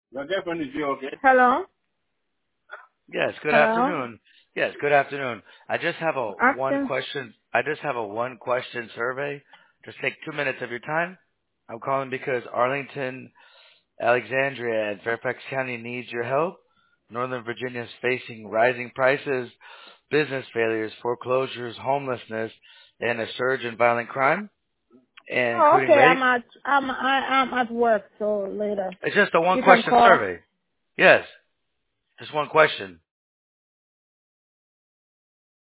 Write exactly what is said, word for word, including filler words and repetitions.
Your girlfriend is you, okay? Hello? Yes, good Hello? afternoon. Yes, good afternoon. I just have a one After? question. I just have a one question survey. Just take two minutes of your time. I'm calling because Arlington, Alexandria, and Fairfax County needs your help. Northern Virginia is facing rising prices, business failures, foreclosures, homelessness, and a surge in violent crime, and Oh, including okay. rape. I'm at I'm I, I'm at work, so later It's just a one you can question call. survey. Yes, just one question.